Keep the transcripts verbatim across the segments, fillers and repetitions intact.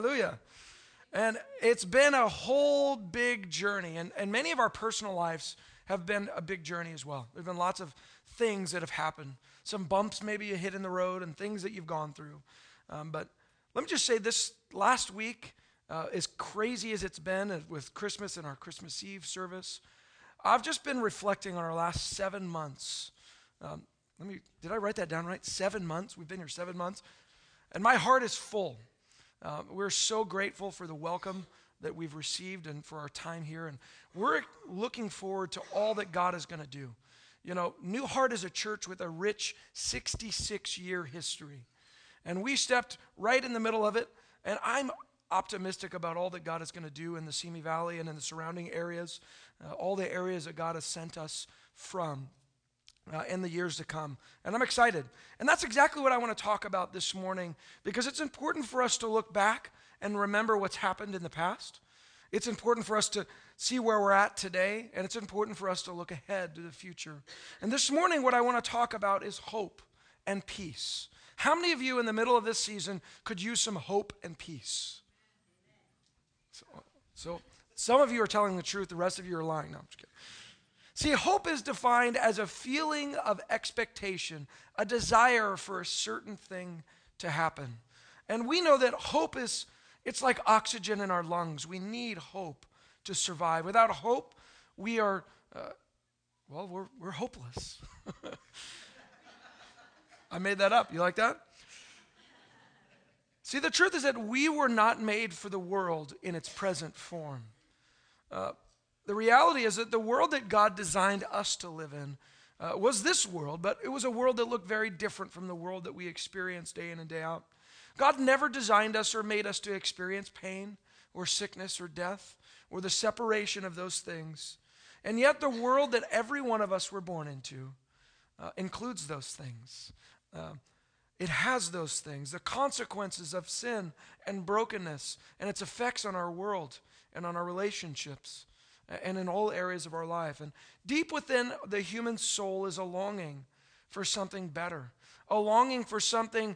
Hallelujah. And it's been a whole big journey. And, and many of our personal lives have been a big journey as well. There have been lots of things that have happened. Some bumps maybe you hit in the road and things that you've gone through. Um, but let me just say this last week, uh, as crazy as it's been uh, with Christmas and our Christmas Eve service, I've just been reflecting on our last seven months. Um, let me, did I write that down right? Seven months. We've been here seven months. And my heart is full. Um, we're so grateful for the welcome that we've received and for our time here. And we're looking forward to all that God is going to do. You know, New Heart is a church with a rich sixty-six year history. And we stepped right in the middle of it. And I'm optimistic about all that God is going to do in the Simi Valley and in the surrounding areas, uh, all the areas that God has sent us from. Uh, in the years to come. And I'm excited. And that's exactly what I want to talk about this morning, because it's important for us to look back and remember what's happened in the past. It's important for us to see where we're at today, and it's important for us to look ahead to the future. And this morning, what I want to talk about is hope and peace. How many of you in the middle of this season could use some hope and peace? So, so some of you are telling the truth, the rest of you are lying. No, I'm just kidding. See, hope is defined as a feeling of expectation, a desire for a certain thing to happen. And we know that hope is, it's like oxygen in our lungs. We need hope to survive. Without hope, we are, uh, well, we're, we're hopeless. I made that up. You like that? See, the truth is that we were not made for the world in its present form. Uh, The reality is that the world that God designed us to live in uh, was this world, but it was a world that looked very different from the world that we experience day in and day out. God never designed us or made us to experience pain or sickness or death or the separation of those things. And yet the world that every one of us were born into uh, includes those things. Uh, it has those things, the consequences of sin and brokenness and its effects on our world and on our relationships, and in all areas of our life. And deep within the human soul is a longing for something better, a longing for something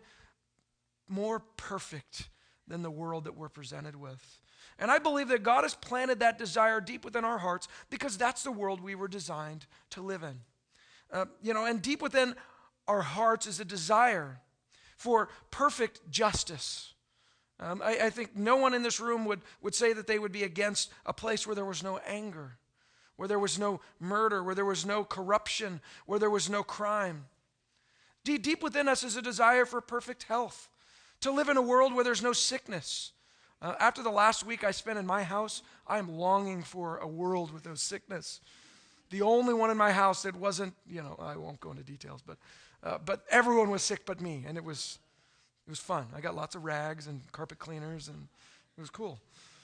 more perfect than the world that we're presented with. And I believe that God has planted that desire deep within our hearts because that's the world we were designed to live in. Uh, you know, and deep within our hearts is a desire for perfect justice. Um, I, I think no one in this room would, would say that they would be against a place where there was no anger, where there was no murder, where there was no corruption, where there was no crime. Deep, deep within us is a desire for perfect health, to live in a world where there's no sickness. Uh, after the last week I spent in my house, I am longing for a world with no sickness. The only one in my house that wasn't, you know, I won't go into details, but uh, but everyone was sick but me, and it was It was fun. I got lots of rags and carpet cleaners, and it was cool.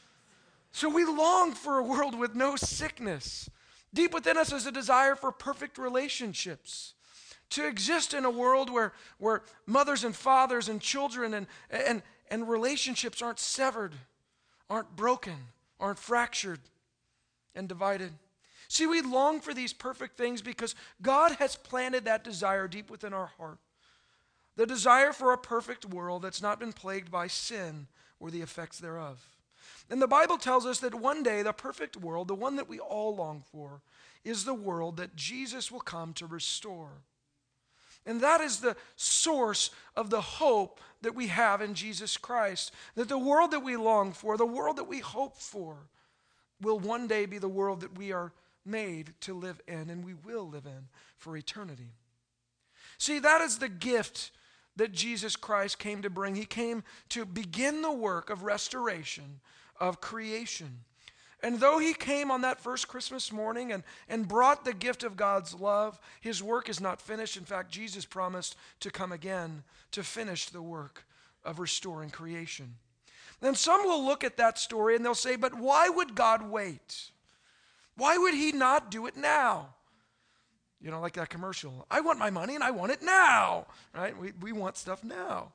So we long for a world with no sickness. Deep within us is a desire for perfect relationships, to exist in a world where, where mothers and fathers and children and, and, and relationships aren't severed, aren't broken, aren't fractured and divided. See, we long for these perfect things because God has planted that desire deep within our heart. The desire for a perfect world that's not been plagued by sin or the effects thereof. And the Bible tells us that one day the perfect world, the one that we all long for, is the world that Jesus will come to restore. And that is the source of the hope that we have in Jesus Christ. That the world that we long for, the world that we hope for, will one day be the world that we are made to live in and we will live in for eternity. See, that is the gift that Jesus Christ came to bring. He came to begin the work of restoration, of creation. And though he came on that first Christmas morning and, and brought the gift of God's love, his work is not finished. In fact, Jesus promised to come again to finish the work of restoring creation. Then some will look at that story and they'll say, but why would God wait? Why would he not do it now? You know, like that commercial. I want my money and I want it now, right? We, we want stuff now.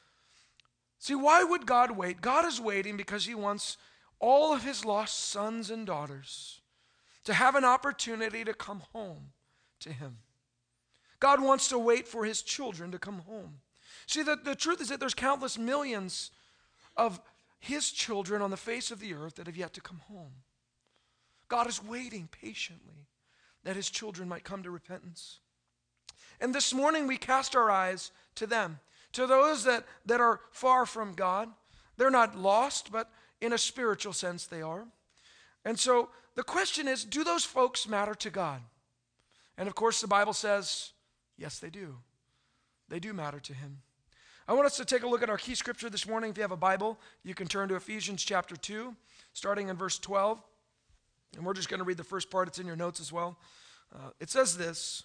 See, why would God wait? God is waiting because he wants all of his lost sons and daughters to have an opportunity to come home to him. God wants to wait for his children to come home. See, the, the truth is that there's countless millions of his children on the face of the earth that have yet to come home. God is waiting patiently that his children might come to repentance. And this morning we cast our eyes to them, to those that, that are far from God. They're not lost, but in a spiritual sense they are. And so the question is, do those folks matter to God? And of course the Bible says, yes, they do. They do matter to him. I want us to take a look at our key scripture this morning. If you have a Bible, you can turn to Ephesians chapter two, starting in verse twelve. And we're just going to read the first part. It's in your notes as well. Uh, it says this.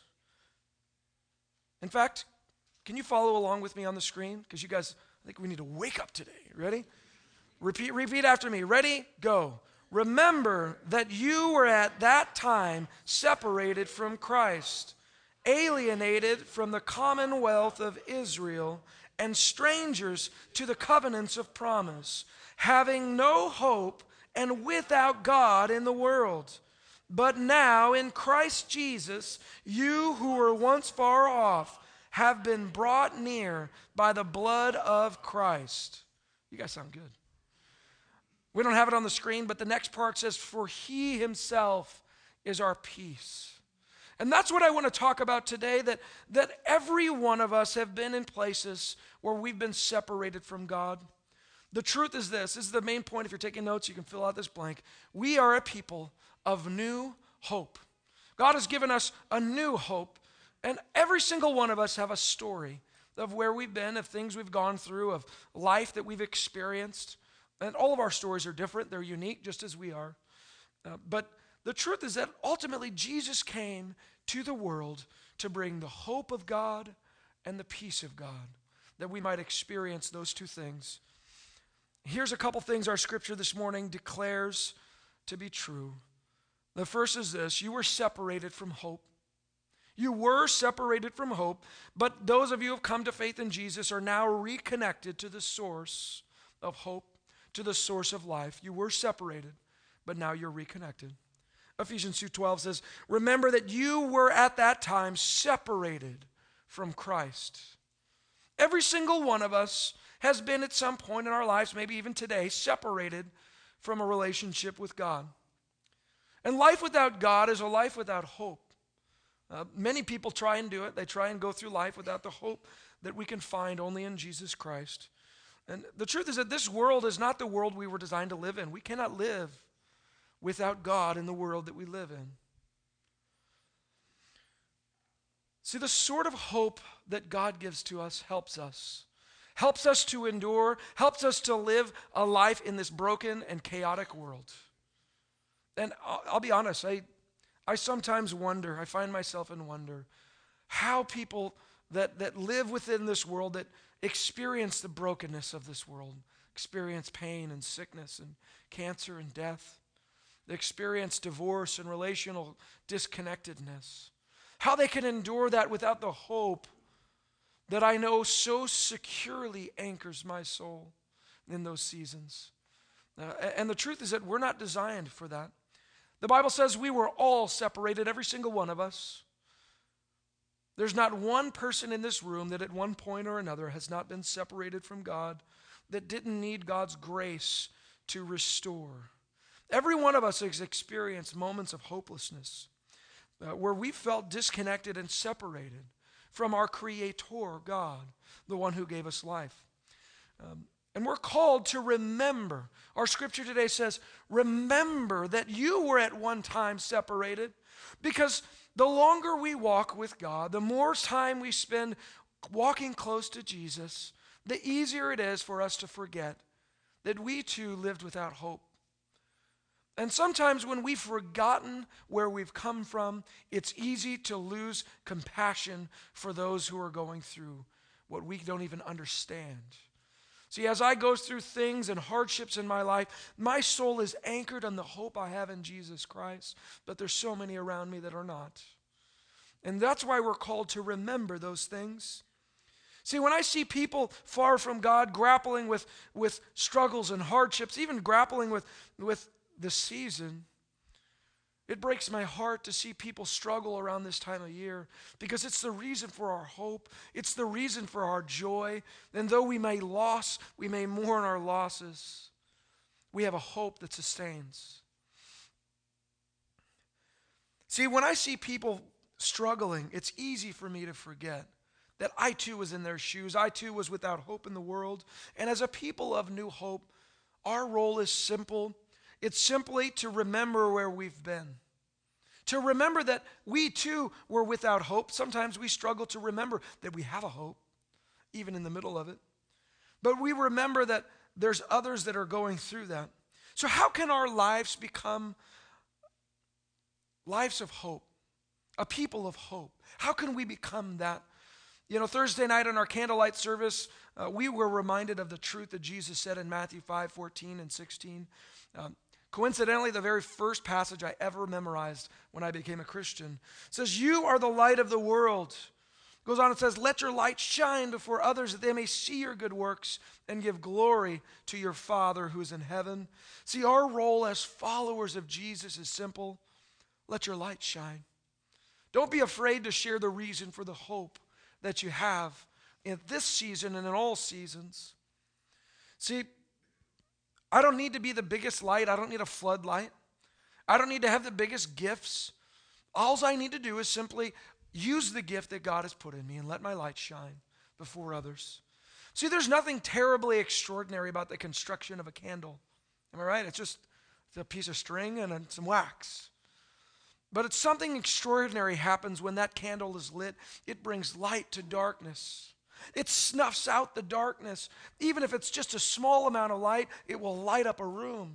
In fact, can you follow along with me on the screen? Because you guys, I think we need to wake up today. Ready? Repeat, repeat after me. Ready? Go. Remember that you were at that time separated from Christ, alienated from the commonwealth of Israel, and strangers to the covenants of promise, having no hope and without God in the world. But now in Christ Jesus, you who were once far off have been brought near by the blood of Christ. You guys sound good. We don't have it on the screen, but the next part says, for he himself is our peace. And that's what I want to talk about today, that, that every one of us have been in places where we've been separated from God. The truth is this, this is the main point. If you're taking notes, you can fill out this blank. We are a people of new hope. God has given us a new hope, and every single one of us have a story of where we've been, of things we've gone through, of life that we've experienced. And all of our stories are different. They're unique, just as we are. Uh, but the truth is that ultimately Jesus came to the world to bring the hope of God and the peace of God, that we might experience those two things. Here's a couple things our scripture this morning declares to be true. The first is this: you were separated from hope. You were separated from hope, but those of you who have come to faith in Jesus are now reconnected to the source of hope, to the source of life. You were separated, but now you're reconnected. Ephesians two twelve says, remember that you were at that time separated from Christ. Every single one of us has been at some point in our lives, maybe even today, separated from a relationship with God. And life without God is a life without hope. Uh, many people try and do it. They try and go through life without the hope that we can find only in Jesus Christ. And the truth is that this world is not the world we were designed to live in. We cannot live without God in the world that we live in. See, the sort of hope that God gives to us helps us. Helps us to endure, helps us to live a life in this broken and chaotic world. And I'll, I'll be honest, I, I sometimes wonder, I find myself in wonder, how people that, that live within this world, that experience the brokenness of this world, experience pain and sickness and cancer and death, they experience divorce and relational disconnectedness, how they can endure that without the hope that I know so securely anchors my soul in those seasons. Uh, and the truth is that we're not designed for that. The Bible says we were all separated, every single one of us. There's not one person in this room that at one point or another has not been separated from God, that didn't need God's grace to restore. Every one of us has experienced moments of hopelessness uh, where we felt disconnected and separated from our Creator, God, the one who gave us life. Um, and we're called to remember. Our scripture today says, remember that you were at one time separated, because the longer we walk with God, the more time we spend walking close to Jesus, the easier it is for us to forget that we too lived without hope. And sometimes when we've forgotten where we've come from, it's easy to lose compassion for those who are going through what we don't even understand. See, as I go through things and hardships in my life, my soul is anchored on the hope I have in Jesus Christ, but there's so many around me that are not. And that's why we're called to remember those things. See, when I see people far from God grappling with, with struggles and hardships, even grappling with, with the season, it breaks my heart to see people struggle around this time of year, because it's the reason for our hope. It's the reason for our joy. And though we may lose, we may mourn our losses, We have a hope that sustains. See, when I see people struggling, it's easy for me to forget that I too was in their shoes. I too was without hope in the world. And as a people of New Hope, our role is simple. It's simply to remember where we've been. To remember that we too were without hope. Sometimes we struggle to remember that we have a hope, even in the middle of it. But we remember that there's others that are going through that. So how can our lives become lives of hope, a people of hope? How can we become that? You know, Thursday night in our candlelight service, uh, we were reminded of the truth that Jesus said in Matthew five, fourteen and sixteen. Um, coincidentally, the very first passage I ever memorized when I became a Christian says, "You are the light of the world." Goes on and says, "Let your light shine before others that they may see your good works and give glory to your Father who is in heaven." See, our role as followers of Jesus is simple. Let your light shine. Don't be afraid to share the reason for the hope that you have in this season and in all seasons. See, I don't need to be the biggest light. I don't need a floodlight. I don't need to have the biggest gifts. All I need to do is simply use the gift that God has put in me and let my light shine before others. See, there's nothing terribly extraordinary about the construction of a candle. Am I right? It's just it's a piece of string and some wax. But it's something extraordinary happens when that candle is lit. It brings light to darkness. It snuffs out the darkness. Even if it's just a small amount of light, it will light up a room.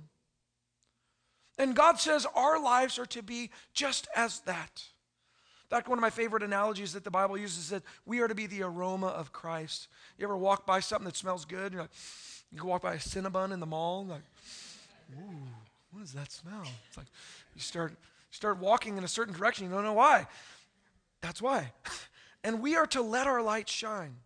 And God says our lives are to be just as that. In fact, one of my favorite analogies that the Bible uses is that we are to be the aroma of Christ. You ever walk by something that smells good? You're like, you can walk by a Cinnabon in the mall, like, ooh, what does that smell? It's like you start... Start walking in a certain direction. You don't know why. That's why. And we are to let our light shine.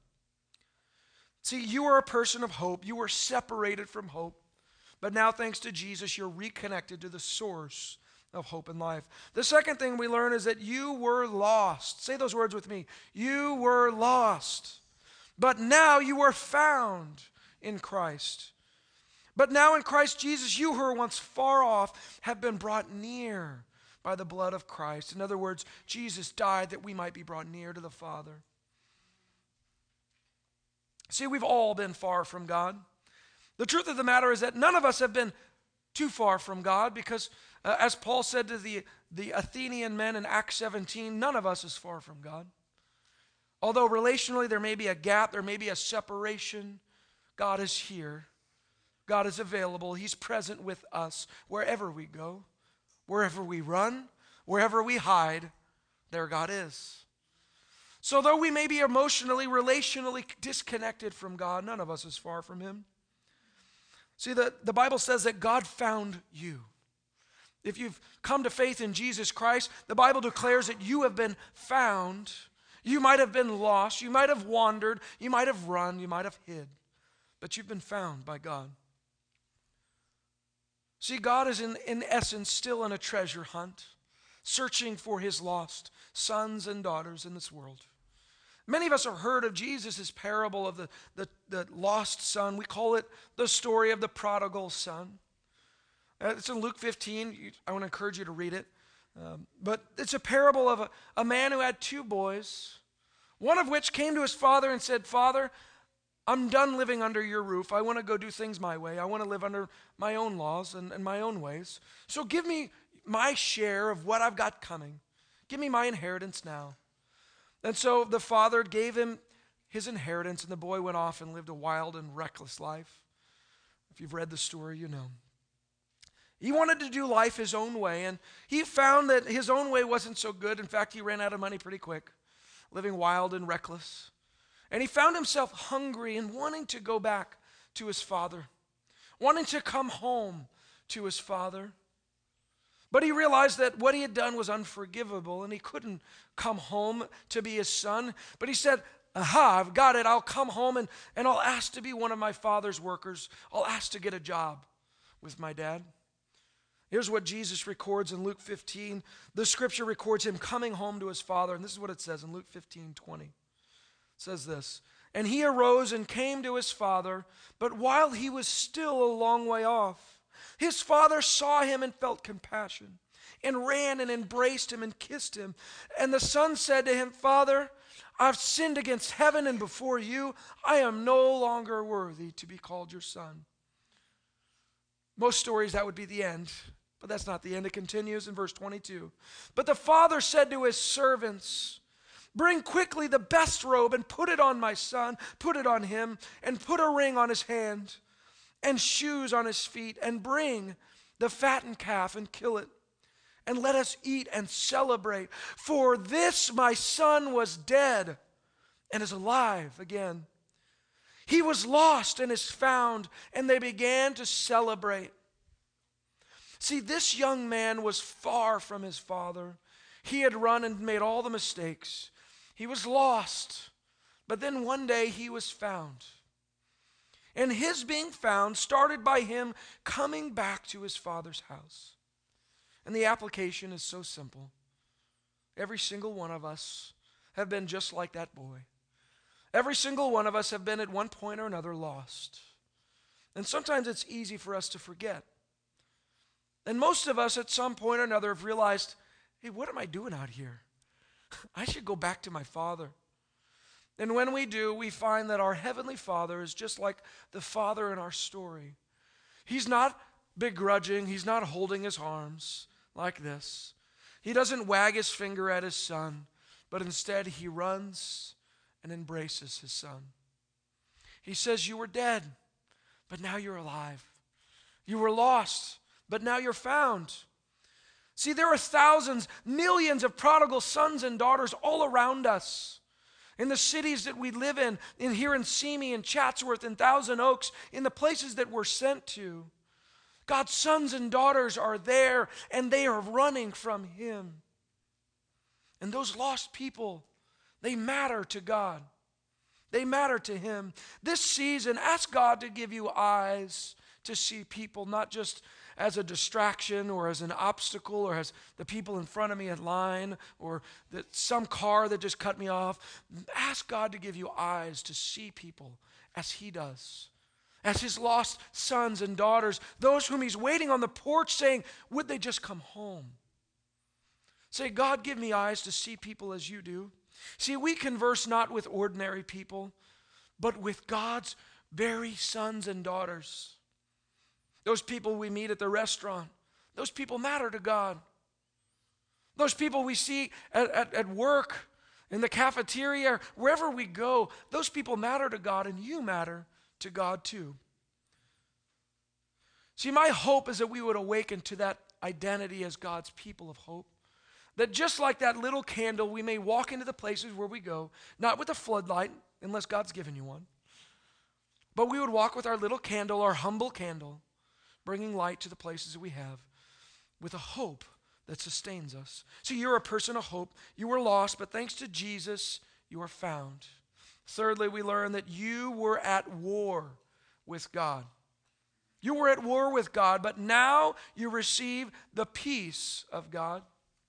See, you are a person of hope. You were separated from hope. But now, thanks to Jesus, you're reconnected to the source of hope and life. The second thing we learn is that you were lost. Say those words with me. You were lost. But now you were found in Christ. But now in Christ Jesus, you who were once far off have been brought near by the blood of Christ. In other words, Jesus died that we might be brought near to the Father. See, we've all been far from God. The truth of the matter is that none of us have been too far from God because, uh, as Paul said to the, the Athenian men in Acts seventeen, none of us is far from God. Although relationally there may be a gap, there may be a separation, God is here. God is available. He's present with us wherever we go. Wherever we run, wherever we hide, there God is. So though we may be emotionally, relationally disconnected from God, none of us is far from Him. See, the, the Bible says that God found you. If you've come to faith in Jesus Christ, the Bible declares that you have been found. You might have been lost, you might have wandered, you might have run, you might have hid, but you've been found by God. See, God is in, in essence still in a treasure hunt, searching for His lost sons and daughters in this world. Many of us have heard of Jesus' parable of the, the, the lost son. We call it the story of the prodigal son. Uh, it's in Luke fifteen. You, I want to encourage you to read it. Um, but it's a parable of a, a man who had two boys, one of which came to his father and said, "Father, I'm done living under your roof. I want to go do things my way. I want to live under my own laws and, and my own ways. So give me my share of what I've got coming. Give me my inheritance now." And so the father gave him his inheritance, and the boy went off and lived a wild and reckless life. If you've read the story, you know. He wanted to do life his own way, and he found that his own way wasn't so good. In fact, he ran out of money pretty quick, living wild and reckless. And he found himself hungry and wanting to go back to his father, wanting to come home to his father. But he realized that what he had done was unforgivable, and he couldn't come home to be his son. But he said, "Aha, I've got it. I'll come home and, and I'll ask to be one of my father's workers. I'll ask to get a job with my dad." Here's what Jesus records in Luke fifteen. The scripture records him coming home to his father, and this is what it says in Luke fifteen twenty. It says this, "And he arose and came to his father, but while he was still a long way off, His father saw him and felt compassion, and ran and embraced him and kissed him. And the son said to him, Father, I've sinned against heaven and before you. I am no longer worthy to be called your son. Most stories, that would be the end. But that's not the end. It continues in verse twenty-two. But the father said to his servants, bring quickly the best robe and put it on my son, put it on him, and put a ring on his hand and shoes on his feet, and bring the fattened calf and kill it. And let us eat and celebrate. For this my son was dead and is alive again. He was lost and is found, and they began to celebrate. See, this young man was far from his father. He had run and made all the mistakes. He was lost, but then one day he was found. And his being found started by him coming back to his father's house. And the application is so simple. Every single one of us have been just like that boy. Every single one of us have been at one point or another lost. And sometimes it's easy for us to forget. And most of us at some point or another have realized, hey, what am I doing out here? I should go back to my father. And when we do, we find that our heavenly Father is just like the father in our story. He's not begrudging. He's not holding his arms like this. He doesn't wag his finger at his son, but instead he runs and embraces his son. He says, you were dead, but now you're alive. You were lost, but now you're found. See, there are thousands, millions of prodigal sons and daughters all around us. In the cities that we live in, in here in Simi and Chatsworth and Thousand Oaks, in the places that we're sent to. God's sons and daughters are there, and they are running from him. And those lost people, they matter to God. They matter to him. This season, ask God to give you eyes to see people, not just as a distraction or as an obstacle or as the people in front of me in line or that some car that just cut me off. Ask God to give you eyes to see people as he does, as his lost sons and daughters, those whom he's waiting on the porch saying, would they just come home? Say, God, give me eyes to see people as you do. See, we converse not with ordinary people, but with God's very sons and daughters. Those people we meet at the restaurant, those people matter to God. Those people we see at, at, at work, in the cafeteria, wherever we go, those people matter to God, and you matter to God too. See, my hope is that we would awaken to that identity as God's people of hope. That just like that little candle, we may walk into the places where we go, not with a floodlight, unless God's given you one, but we would walk with our little candle, our humble candle, bringing light to the places that we have with a hope that sustains us. So you're a person of hope. You were lost, but thanks to Jesus, you are found. Thirdly, we learn that you were at war with God. You were at war with God, but now you receive the peace of God.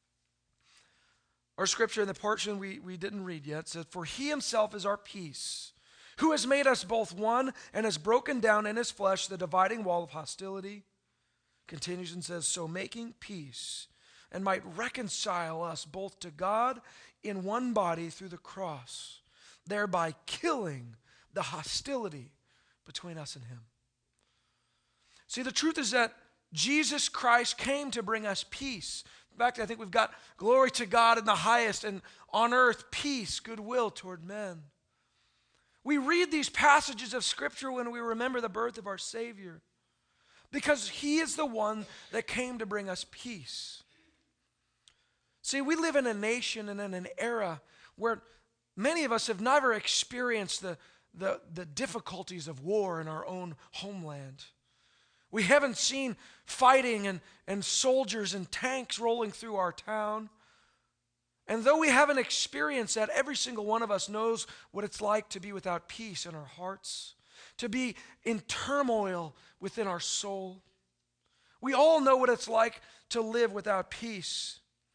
Our scripture in the portion we, we didn't read yet says, for he himself is our peace, who has made us both one and has broken down in his flesh the dividing wall of hostility. Continues and says, so making peace and might reconcile us both to God in one body through the cross, thereby killing the hostility between us and him. See, the truth is that Jesus Christ came to bring us peace. In fact, I think we've got glory to God in the highest, and on earth peace, goodwill toward men. We read these passages of Scripture when we remember the birth of our Savior, because he is the one that came to bring us peace. See, we live in a nation and in an era where many of us have never experienced the, the, the difficulties of war in our own homeland. We haven't seen fighting and, and soldiers and tanks rolling through our town. And though we haven't experienced that, every single one of us knows what it's like to be without peace in our hearts, to be in turmoil within our soul. We all know what it's like to live without peace.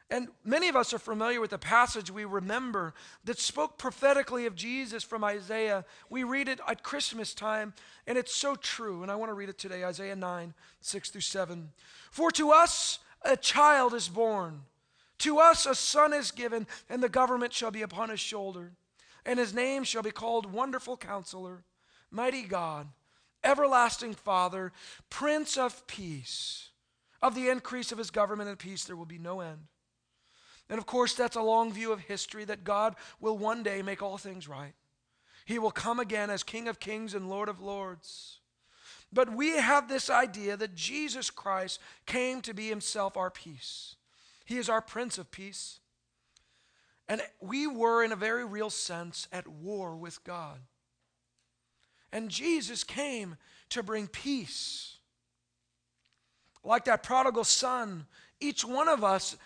And many of us are familiar with the passage we remember that spoke prophetically of Jesus from Isaiah. We read it at Christmas time, and it's so true. And I want to read it today, Isaiah nine, six through seven. For to us a child is born, to us a son is given, and the government shall be upon his shoulder. And his name shall be called Wonderful Counselor, Mighty God, Everlasting Father, Prince of Peace. Of the increase of his government and peace there will be no end. And of course, that's a long view of history, that God will one day make all things right. He will come again as King of Kings and Lord of Lords. But we have this idea that Jesus Christ came to be himself our peace. He is our Prince of Peace. And we were, in a very real sense, at war with God. And Jesus came to bring peace. Like that prodigal son, each one of us,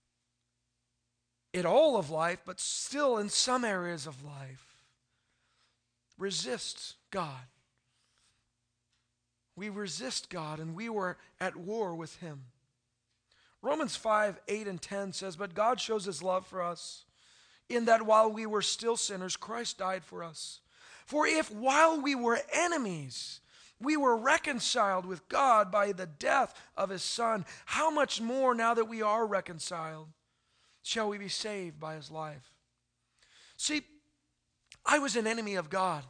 in all of life, but still in some areas of life, resist God. We resist God, and we were at war with him. Romans five, eight, and ten says, but God shows his love for us, in that while we were still sinners, Christ died for us. For if while we were enemies, we were reconciled with God by the death of his Son, how much more now that we are reconciled, shall we be saved by his life? See, I was an enemy of God.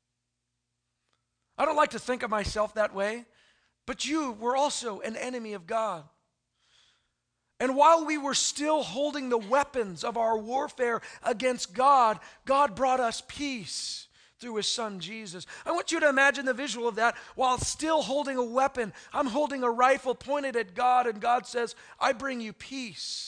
I don't like to think of myself that way, but you were also an enemy of God. And while we were still holding the weapons of our warfare against God, God brought us peace through his son Jesus. I want you to imagine the visual of that. While still holding a weapon, I'm holding a rifle pointed at God, and God says, I bring you peace.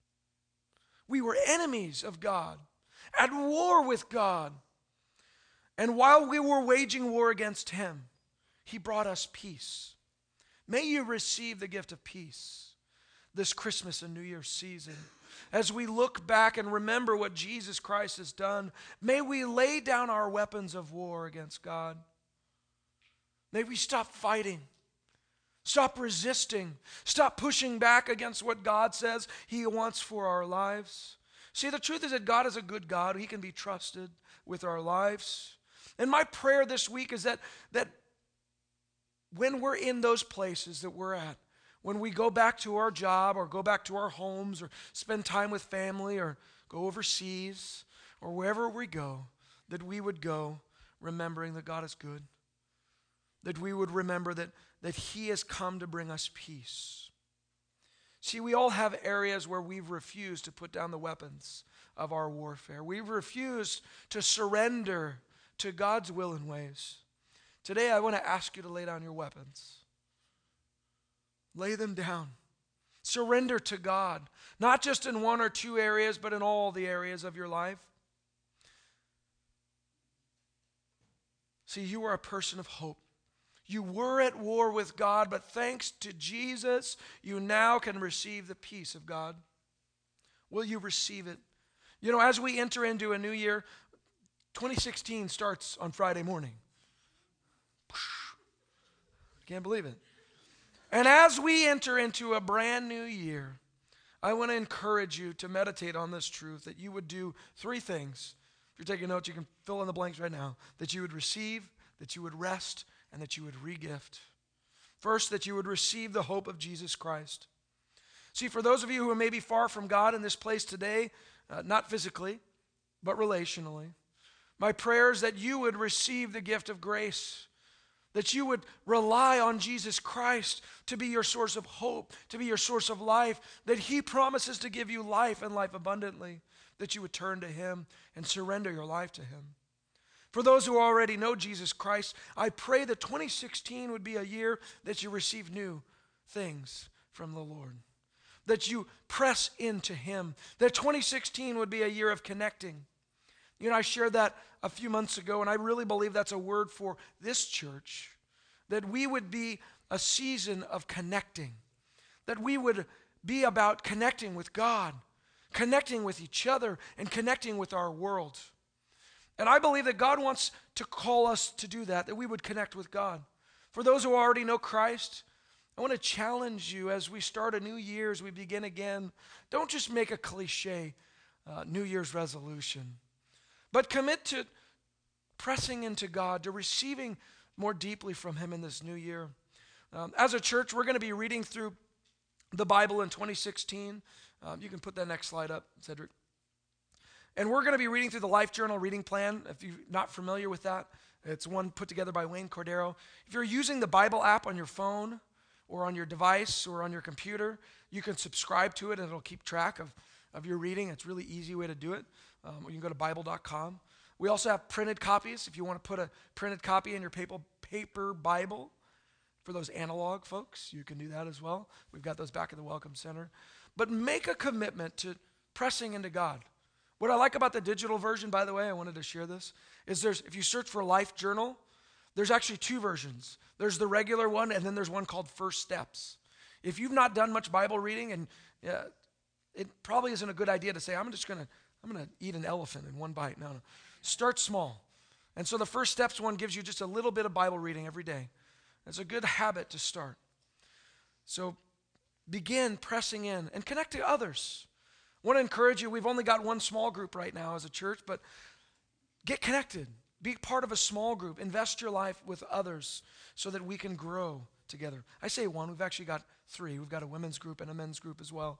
We were enemies of God, at war with God. And while we were waging war against him, he brought us peace. May you receive the gift of peace this Christmas and New Year's season. As we look back and remember what Jesus Christ has done, may we lay down our weapons of war against God. May we stop fighting. Stop resisting. Stop pushing back against what God says he wants for our lives. See, the truth is that God is a good God. He can be trusted with our lives. And my prayer this week is that, that when we're in those places that we're at, when we go back to our job or go back to our homes or spend time with family or go overseas or wherever we go, that we would go remembering that God is good. That we would remember that, that he has come to bring us peace. See, we all have areas where we've refused to put down the weapons of our warfare. We've refused to surrender to God's will and ways. Today, I want to ask you to lay down your weapons. Lay them down. Surrender to God, not just in one or two areas, but in all the areas of your life. See, you are a person of hope. You were at war with God, but thanks to Jesus, you now can receive the peace of God. Will you receive it? You know, as we enter into a new year, twenty sixteen starts on Friday morning. Can't believe it. And as we enter into a brand new year, I want to encourage you to meditate on this truth, that you would do three things. If you're taking notes, you can fill in the blanks right now. That you would receive, that you would rest, and that you would re-gift. First, that you would receive the hope of Jesus Christ. See, for those of you who may be far from God in this place today, uh, not physically, but relationally, my prayer is that you would receive the gift of grace, that you would rely on Jesus Christ to be your source of hope, to be your source of life, that he promises to give you life and life abundantly, that you would turn to him and surrender your life to him. For those who already know Jesus Christ, I pray that twenty sixteen would be a year that you receive new things from the Lord, that you press into him, that twenty sixteen would be a year of connecting. You know, I shared that a few months ago, and I really believe that's a word for this church, that we would be a season of connecting, that we would be about connecting with God, connecting with each other, and connecting with our world. And I believe that God wants to call us to do that, that we would connect with God. For those who already know Christ, I want to challenge you as we start a new year, as we begin again. Don't just make a cliche uh, New Year's resolution, but commit to pressing into God, to receiving more deeply from him in this new year. Um, as a church, we're going to be reading through the Bible in twenty sixteen. Um, you can put that next slide up, Cedric. And we're going to be reading through the Life Journal reading plan. If you're not familiar with that, it's one put together by Wayne Cordero. If you're using the Bible app on your phone or on your device or on your computer, you can subscribe to it and it'll keep track of, of your reading. It's a really easy way to do it. Um, you can go to bible dot com. We also have printed copies. If you want to put a printed copy in your paper, paper Bible, for those analog folks, you can do that as well. We've got those back at the Welcome Center. But make a commitment to pressing into God. What I like about the digital version, by the way, I wanted to share this, is there's, if you search for Life Journal, there's actually two versions. There's the regular one, and then there's one called First Steps. If you've not done much Bible reading, and uh, it probably isn't a good idea to say, I'm just going to I'm going to eat an elephant in one bite. No, no. Start small. And so the First Steps one gives you just a little bit of Bible reading every day. It's a good habit to start. So begin pressing in and connect to others. I want to encourage you, we've only got one small group right now as a church, but get connected. Be part of a small group. Invest your life with others so that we can grow together. I say one, we've actually got three. We've got a women's group and a men's group as well.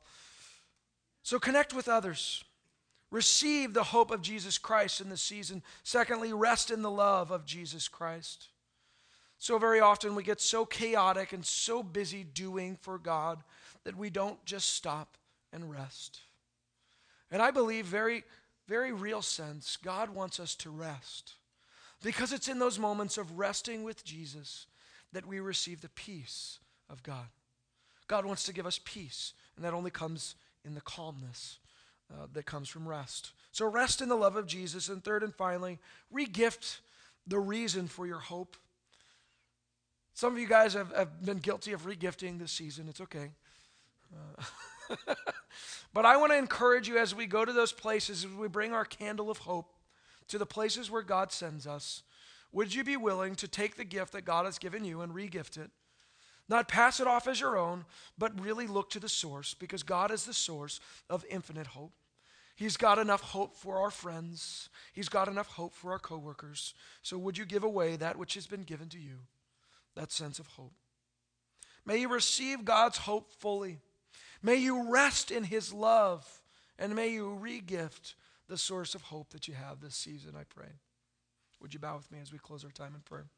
So connect with others. Receive the hope of Jesus Christ in this season. Secondly, rest in the love of Jesus Christ. So very often we get so chaotic and so busy doing for God that we don't just stop and rest. And I believe very, very real sense, God wants us to rest. Because it's in those moments of resting with Jesus that we receive the peace of God. God wants to give us peace, and that only comes in the calmness uh, that comes from rest. So rest in the love of Jesus. And third and finally, re-gift the reason for your hope. Some of you guys have, have been guilty of re-gifting this season. It's okay. Uh, but I want to encourage you as we go to those places, as we bring our candle of hope to the places where God sends us, would you be willing to take the gift that God has given you and re-gift it? Not pass it off as your own, but really look to the source, because God is the source of infinite hope. He's got enough hope for our friends. He's got enough hope for our coworkers. So would you give away that which has been given to you, that sense of hope? May you receive God's hope fully. May you rest in his love, and may you re-gift the source of hope that you have this season, I pray. Would you bow with me as we close our time in prayer?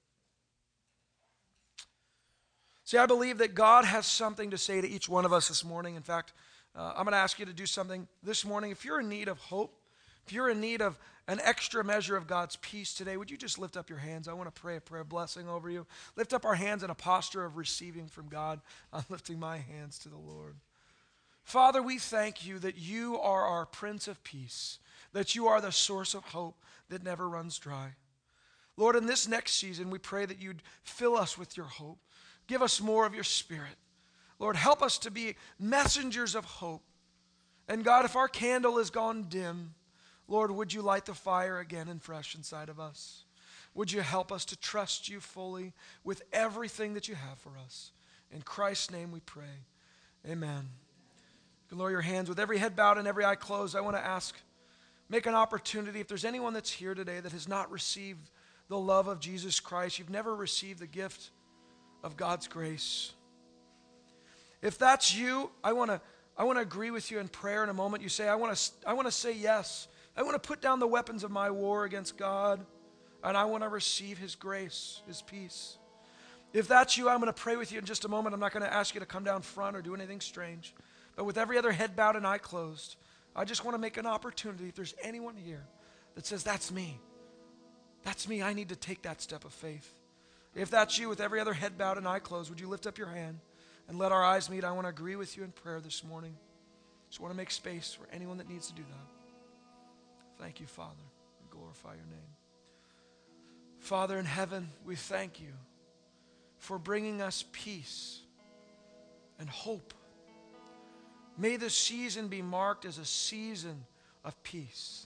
See, I believe that God has something to say to each one of us this morning. In fact, uh, I'm going to ask you to do something this morning. If you're in need of hope, if you're in need of an extra measure of God's peace today, would you just lift up your hands? I want to pray a prayer of blessing over you. Lift up our hands in a posture of receiving from God. I'm lifting my hands to the Lord. Father, we thank you that you are our Prince of Peace, that you are the source of hope that never runs dry. Lord, in this next season, we pray that you'd fill us with your hope. Give us more of your Spirit. Lord, help us to be messengers of hope. And God, if our candle has gone dim, Lord, would you light the fire again and fresh inside of us? Would you help us to trust you fully with everything that you have for us? In Christ's name we pray. Amen. You can lower your hands. With every head bowed and every eye closed, I want to ask, make an opportunity. If there's anyone that's here today that has not received the love of Jesus Christ, you've never received the gift of God's grace. If that's you, I want to I want to agree with you in prayer in a moment. You say, I want to I want to say yes. I want to put down the weapons of my war against God, and I want to receive his grace, his peace. If that's you, I'm going to pray with you in just a moment. I'm not going to ask you to come down front or do anything strange. But with every other head bowed and eye closed, I just want to make an opportunity. If there's anyone here that says, that's me, that's me, I need to take that step of faith. If that's you, with every other head bowed and eye closed, would you lift up your hand and let our eyes meet? I want to agree with you in prayer this morning. Just want to make space for anyone that needs to do that. Thank you, Father. We glorify your name. Father in heaven, we thank you for bringing us peace and hope. May this season be marked as a season of peace.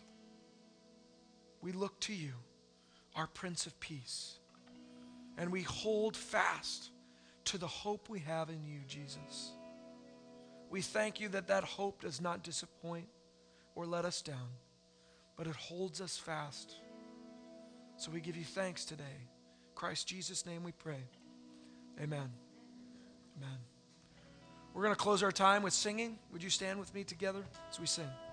We look to you, our Prince of Peace, and we hold fast to the hope we have in you, Jesus. We thank you that that hope does not disappoint or let us down, but it holds us fast. So we give you thanks today. In Christ Jesus' name we pray. Amen. Amen. We're going to close our time with singing. Would you stand with me together as we sing?